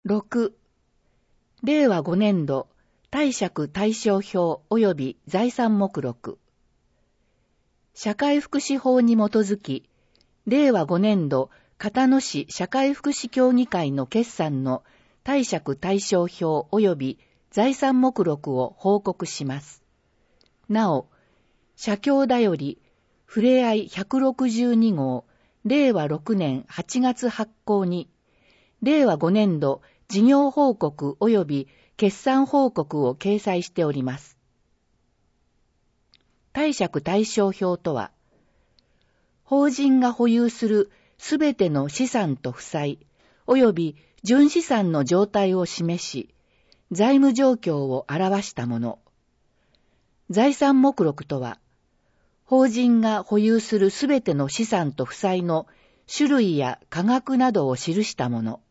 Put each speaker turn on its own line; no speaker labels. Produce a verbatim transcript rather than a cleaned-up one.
ろく、れいわごねんど貸借対照表及び財産目録。社会福祉法に基づき、れいわごねんど片野市社会福祉協議会の決算の貸借対照表及び財産目録を報告します。なお、社協だより、ふれあいひゃくろくじゅうにごう、れいわろくねんはちがつ発行に、れいわごねんど事業報告及び決算報告を掲載しております。貸借対照表とは、法人が保有するすべての資産と負債、及び純資産の状態を示し、財務状況を表したもの。財産目録とは、法人が保有するすべての資産と負債の種類や価格などを記したもの。